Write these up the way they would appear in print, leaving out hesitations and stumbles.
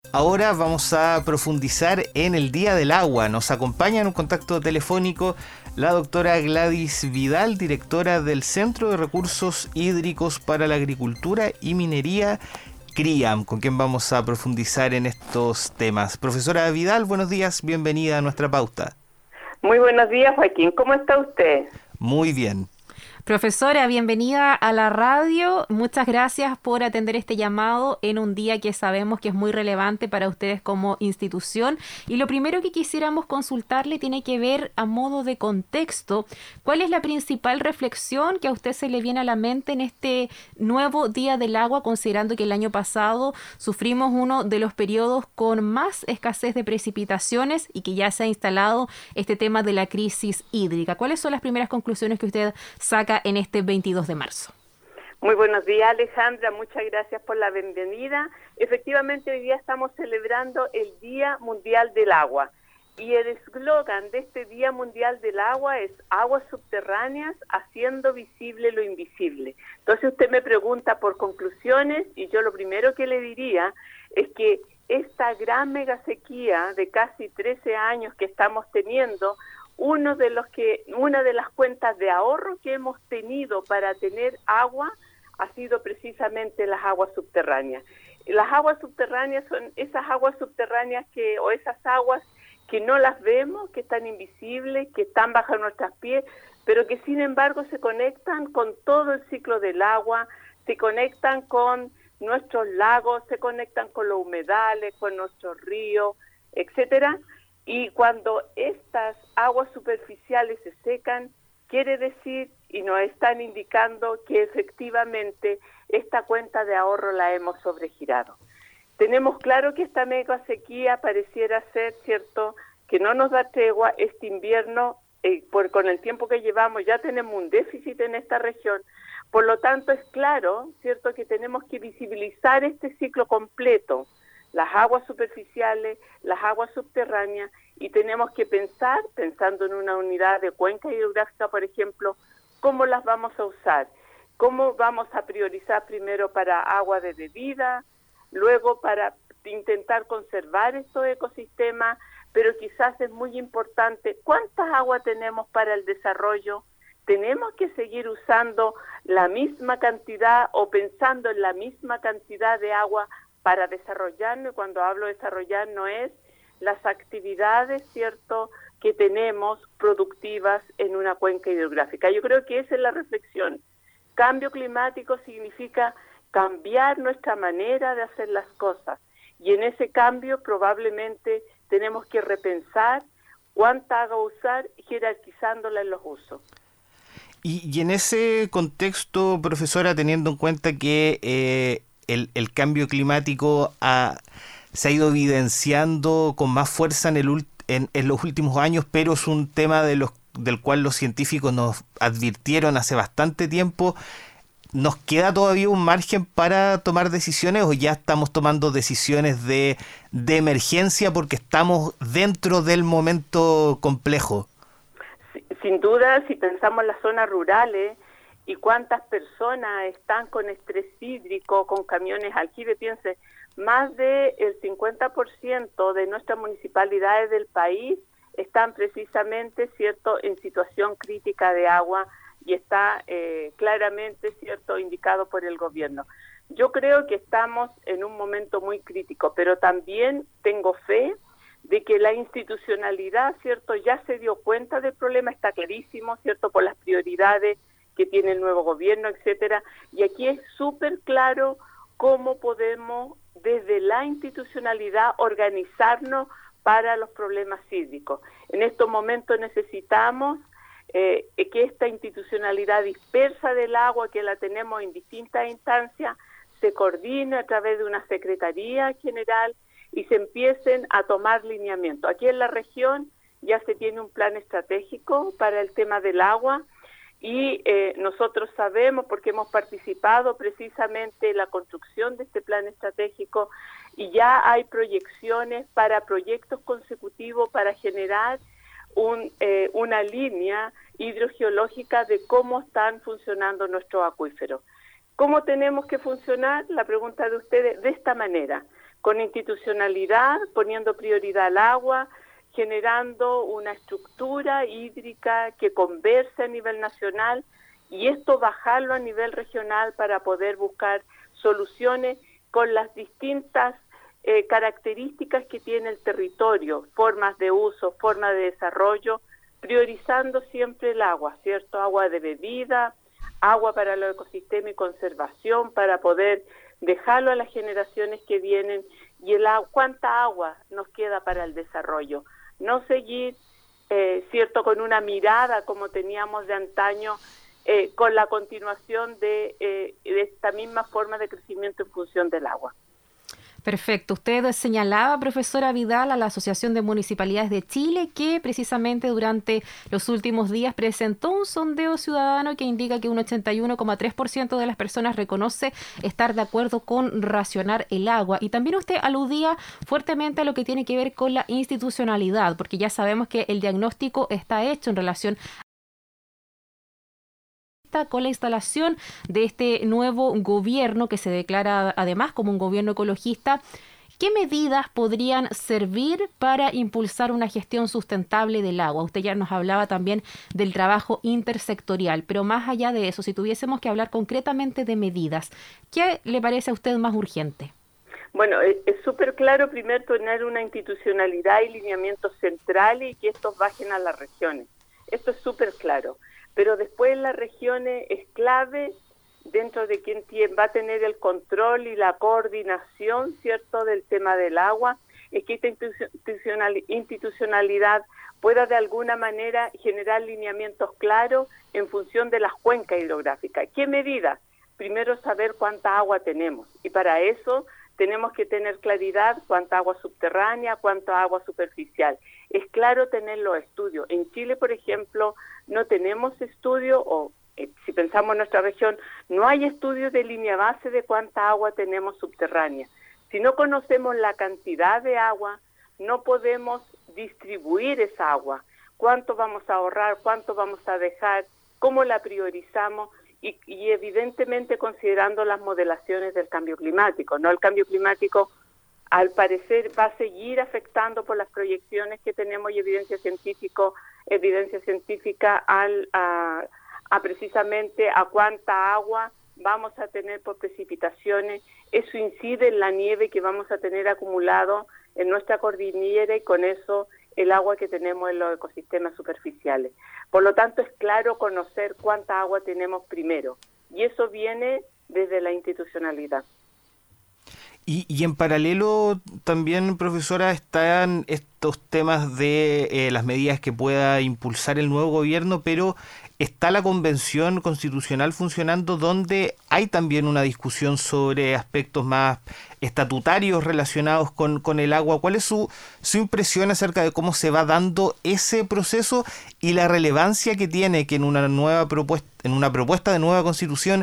Ahora vamos a profundizar en el Día del Agua. Nos acompaña en un contacto telefónico la doctora Gladys Vidal, directora del Centro de Recursos Hídricos para la Agricultura y Minería, CRIAM, con quien vamos a profundizar en estos temas. Profesora Vidal, buenos días, bienvenida a nuestra pauta. Muy buenos días, Joaquín. ¿Cómo está usted? Muy bien. Profesora, bienvenida a la radio. Muchas gracias por atender este llamado en un día que sabemos que es muy relevante para ustedes como institución. Y lo primero que quisiéramos consultarle tiene que ver a modo de contexto. ¿Cuál es la principal reflexión que a usted se le viene a la mente en este nuevo Día del Agua, considerando que el año pasado sufrimos uno de los periodos con más escasez de precipitaciones y que ya se ha instalado este tema de la crisis hídrica? ¿Cuáles son las primeras conclusiones que usted saca en este 22 de marzo? Muy buenos días, Alejandra. Muchas gracias por la bienvenida. Efectivamente, hoy día estamos celebrando el Día Mundial del Agua. Y el eslogan de este Día Mundial del Agua es aguas subterráneas haciendo visible lo invisible. Entonces usted me pregunta por conclusiones y yo lo primero que le diría es que esta gran mega sequía de casi 13 años que estamos teniendo, una de las cuentas de ahorro que hemos tenido para tener agua ha sido precisamente las aguas subterráneas. Las aguas subterráneas son esas aguas subterráneas esas aguas que no las vemos, que están invisibles, que están bajo nuestros pies, pero que sin embargo se conectan con todo el ciclo del agua, se conectan con nuestros lagos, se conectan con los humedales, con nuestros ríos, etcétera. Y cuando estas aguas superficiales se secan, quiere decir y nos están indicando que efectivamente esta cuenta de ahorro la hemos sobregirado. Tenemos claro que esta mega sequía pareciera ser, ¿cierto?, que no nos da tregua. Este invierno, con el tiempo que llevamos, ya tenemos un déficit en esta región. Por lo tanto, es claro, ¿cierto?, que tenemos que visibilizar este ciclo completo, las aguas superficiales, las aguas subterráneas, y tenemos que pensando en una unidad de cuenca hidrográfica, por ejemplo, cómo las vamos a usar, cómo vamos a priorizar primero para agua de bebida, luego para intentar conservar estos ecosistemas, pero quizás es muy importante cuántas aguas tenemos para el desarrollo. ¿Tenemos que seguir usando la misma cantidad o pensando en la misma cantidad de agua para desarrollarnos? Y cuando hablo de desarrollar no es las actividades, ¿cierto?, que tenemos productivas en una cuenca hidrográfica. Yo creo que esa es la reflexión. Cambio climático significa cambiar nuestra manera de hacer las cosas, y en ese cambio probablemente tenemos que repensar cuánta agua usar, jerarquizándola en los usos. Y en ese contexto, profesora, teniendo en cuenta que el cambio climático se ha ido evidenciando con más fuerza en los últimos años, pero es un tema del cual los científicos nos advirtieron hace bastante tiempo. ¿Nos queda todavía un margen para tomar decisiones o ya estamos tomando decisiones de emergencia porque estamos dentro del momento complejo? Sin duda, si pensamos en las zonas rurales y cuántas personas están con estrés hídrico, con camiones aljibe, piense, más del 50% de nuestras municipalidades del país están precisamente, ¿cierto?, en situación crítica de agua, y está claramente, ¿cierto?, indicado por el gobierno. Yo creo que estamos en un momento muy crítico, pero también tengo fe de que la institucionalidad, ¿cierto?, ya se dio cuenta del problema, está clarísimo, ¿cierto?, por las prioridades que tiene el nuevo gobierno, etcétera. Y aquí es súper claro cómo podemos, desde la institucionalidad, organizarnos para los problemas hídricos. En estos momentos necesitamos que esta institucionalidad dispersa del agua, que la tenemos en distintas instancias, se coordine a través de una secretaría general y se empiecen a tomar lineamiento. Aquí en la región ya se tiene un plan estratégico para el tema del agua, y nosotros sabemos, porque hemos participado precisamente en la construcción de este plan estratégico, y ya hay proyecciones para proyectos consecutivos para generar una línea hidrogeológica de cómo están funcionando nuestros acuíferos. ¿Cómo tenemos que funcionar? La pregunta de ustedes, de esta manera. con institucionalidad, poniendo prioridad al agua, generando una estructura hídrica que converse a nivel nacional y esto bajarlo a nivel regional para poder buscar soluciones con las distintas características que tiene el territorio, formas de uso, formas de desarrollo, priorizando siempre el agua, ¿cierto? Agua de bebida, agua para el ecosistema y conservación, para poder dejarlo a las generaciones que vienen y cuánta agua nos queda para el desarrollo. No seguir, ¿cierto?, con una mirada como teníamos de antaño, con la continuación de esta misma forma de crecimiento en función del agua. Perfecto. Usted señalaba, profesora Vidal, a la Asociación de Municipalidades de Chile que precisamente durante los últimos días presentó un sondeo ciudadano que indica que un 81,3% de las personas reconoce estar de acuerdo con racionar el agua. Y también usted aludía fuertemente a lo que tiene que ver con la institucionalidad, porque ya sabemos que el diagnóstico está hecho en relación con la instalación de este nuevo gobierno que se declara además como un gobierno ecologista. ¿Qué medidas podrían servir para impulsar una gestión sustentable del agua? Usted ya nos hablaba también del trabajo intersectorial, pero más allá de eso, si tuviésemos que hablar concretamente de medidas, ¿qué le parece a usted más urgente? Bueno, es súper claro primero tener una institucionalidad y lineamientos centrales y que estos bajen a las regiones. Esto es súper claro. Pero después en las regiones es clave, dentro de quien va a tener el control y la coordinación, ¿cierto?, del tema del agua, es que esta institucionalidad pueda de alguna manera generar lineamientos claros en función de las cuencas hidrográficas. ¿Qué medidas? Primero saber cuánta agua tenemos y para eso tenemos que tener claridad cuánta agua subterránea, cuánta agua superficial. Es claro tener los estudios. En Chile, por ejemplo, no tenemos estudio, o si pensamos en nuestra región, no hay estudio de línea base de cuánta agua tenemos subterránea. Si no conocemos la cantidad de agua, no podemos distribuir esa agua. ¿Cuánto vamos a ahorrar? ¿Cuánto vamos a dejar? ¿Cómo la priorizamos? Y evidentemente considerando las modelaciones del cambio climático, ¿no? El cambio climático, al parecer, va a seguir afectando por las proyecciones que tenemos y evidencia científica a precisamente a cuánta agua vamos a tener por precipitaciones. Eso incide en la nieve que vamos a tener acumulado en nuestra cordillera y con eso el agua que tenemos en los ecosistemas superficiales. Por lo tanto, es claro conocer cuánta agua tenemos primero, y eso viene desde la institucionalidad. Y en paralelo también, profesora, están estos temas de las medidas que pueda impulsar el nuevo gobierno, pero está la Convención Constitucional funcionando donde hay también una discusión sobre aspectos más estatutarios relacionados con el agua. ¿Cuál es su impresión acerca de cómo se va dando ese proceso y la relevancia que tiene que en una propuesta de nueva Constitución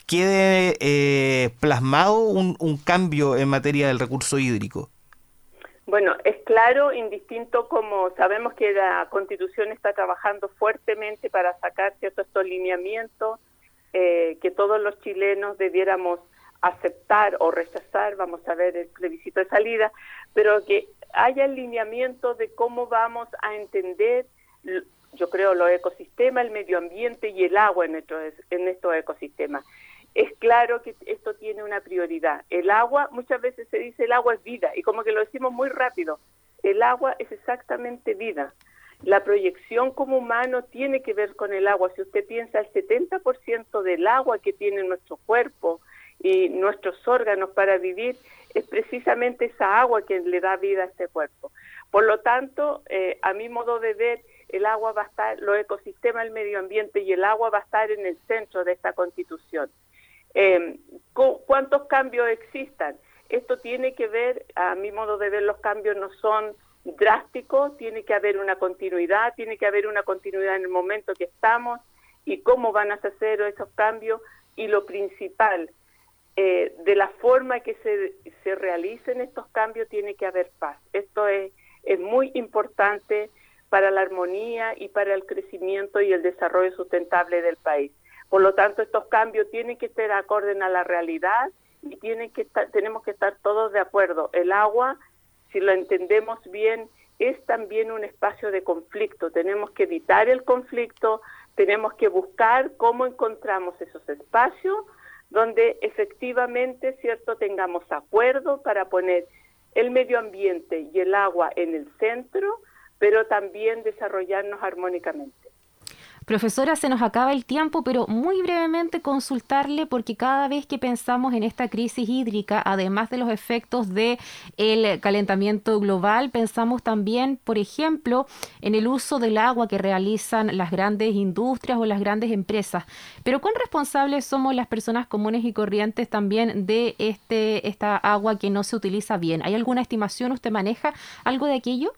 quede plasmado un cambio en materia del recurso hídrico? Bueno, es claro, indistinto como sabemos que la Constitución está trabajando fuertemente para sacar ciertos estos lineamientos que todos los chilenos debiéramos aceptar o rechazar, vamos a ver el plebiscito de salida, pero que haya el lineamiento de cómo vamos a entender, yo creo, los ecosistemas, el medio ambiente y el agua en estos ecosistemas. Es claro que esto tiene una prioridad. El agua, muchas veces se dice el agua es vida, y como que lo decimos muy rápido. El agua es exactamente vida. La proyección como humano tiene que ver con el agua. Si usted piensa, el 70% del agua que tiene nuestro cuerpo y nuestros órganos para vivir, es precisamente esa agua que le da vida a este cuerpo. Por lo tanto, a mi modo de ver, el agua va a estar, los ecosistemas, el medio ambiente y el agua va a estar en el centro de esta Constitución. ¿Cuántos cambios existan? Esto tiene que ver, a mi modo de ver, los cambios no son drásticos, tiene que haber una continuidad, en el momento que estamos y cómo van a hacer esos cambios, y lo principal, de la forma que se realicen estos cambios tiene que haber paz. Esto es muy importante para la armonía y para el crecimiento y el desarrollo sustentable del país. Por lo tanto, estos cambios tienen que estar acordes a la realidad y tenemos que estar todos de acuerdo. El agua, si lo entendemos bien, es también un espacio de conflicto. Tenemos que evitar el conflicto, tenemos que buscar cómo encontramos esos espacios donde efectivamente, ¿cierto?, tengamos acuerdo para poner el medio ambiente y el agua en el centro, pero también desarrollarnos armónicamente. Profesora, se nos acaba el tiempo, pero muy brevemente consultarle, porque cada vez que pensamos en esta crisis hídrica, además de los efectos del calentamiento global, pensamos también, por ejemplo, en el uso del agua que realizan las grandes industrias o las grandes empresas. Pero ¿cuán responsables somos las personas comunes y corrientes también de esta agua que no se utiliza bien? ¿Hay alguna estimación? ¿Usted maneja algo de aquello?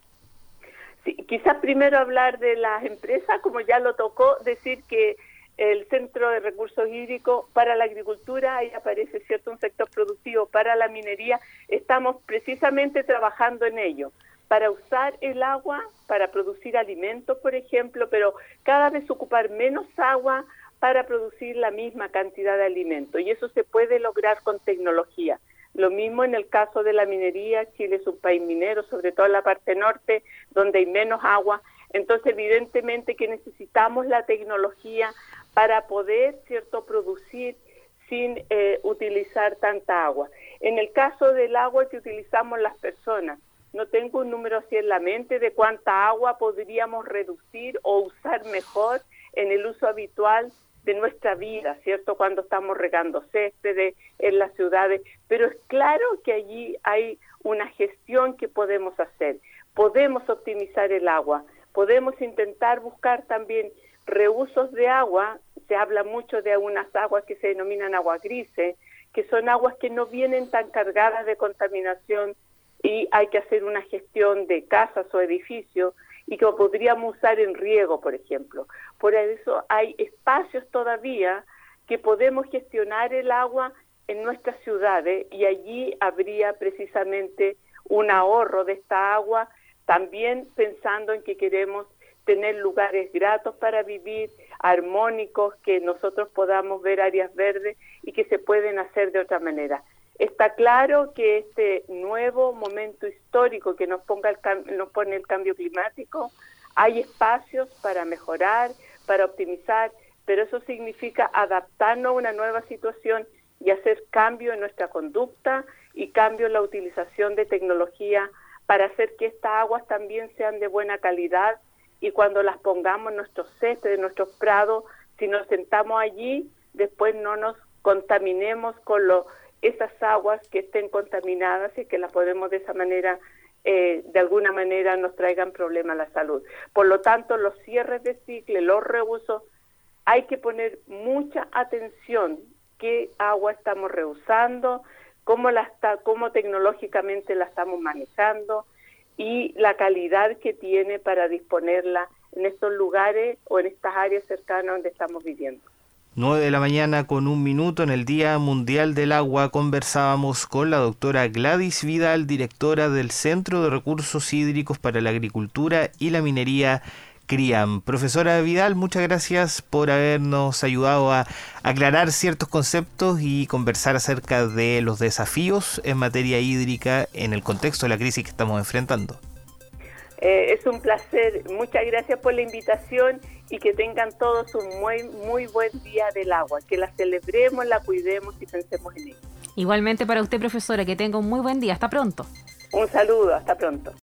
Sí, quizás primero hablar de las empresas, como ya lo tocó, decir que el Centro de Recursos Hídricos para la agricultura, ahí aparece, ¿cierto?, un sector productivo. Para la minería, estamos precisamente trabajando en ello, para usar el agua, para producir alimentos, por ejemplo, pero cada vez ocupar menos agua para producir la misma cantidad de alimentos, y eso se puede lograr con tecnología. Lo mismo en el caso de la minería. Chile es un país minero, sobre todo en la parte norte, donde hay menos agua. Entonces, evidentemente que necesitamos la tecnología para poder, ¿cierto?, producir sin utilizar tanta agua. En el caso del agua que utilizamos las personas, no tengo un número así en la mente de cuánta agua podríamos reducir o usar mejor en el uso habitual de nuestra vida, ¿cierto?, cuando estamos regando céspedes en las ciudades, pero es claro que allí hay una gestión que podemos hacer. Podemos optimizar el agua, podemos intentar buscar también reusos de agua. Se habla mucho de unas aguas que se denominan aguas grises, que son aguas que no vienen tan cargadas de contaminación y hay que hacer una gestión de casas o edificios, y que podríamos usar en riego, por ejemplo. Por eso hay espacios todavía que podemos gestionar el agua en nuestras ciudades, y allí habría precisamente un ahorro de esta agua, también pensando en que queremos tener lugares gratos para vivir, armónicos, que nosotros podamos ver áreas verdes y que se pueden hacer de otra manera. Está claro que este nuevo momento histórico que nos pone el cambio climático, hay espacios para mejorar, para optimizar, pero eso significa adaptarnos a una nueva situación y hacer cambio en nuestra conducta y cambio en la utilización de tecnología para hacer que estas aguas también sean de buena calidad, y cuando las pongamos en nuestros céspedes, en nuestros prados, si nos sentamos allí, después no nos contaminemos con esas aguas que estén contaminadas y que las podemos de esa manera, de alguna manera, nos traigan problemas a la salud. Por lo tanto, los cierres de ciclo, los reusos, hay que poner mucha atención qué agua estamos reusando, cómo tecnológicamente la estamos manejando y la calidad que tiene para disponerla en estos lugares o en estas áreas cercanas donde estamos viviendo. 9:01 en el Día Mundial del Agua conversábamos con la doctora Gladys Vidal, directora del Centro de Recursos Hídricos para la Agricultura y la Minería CRIAM. Profesora Vidal, muchas gracias por habernos ayudado a aclarar ciertos conceptos y conversar acerca de los desafíos en materia hídrica en el contexto de la crisis que estamos enfrentando. Es un placer. Muchas gracias por la invitación y que tengan todos un muy buen día del agua. Que la celebremos, la cuidemos y pensemos en ella. Igualmente para usted, profesora, que tenga un muy buen día. Hasta pronto. Un saludo, hasta pronto.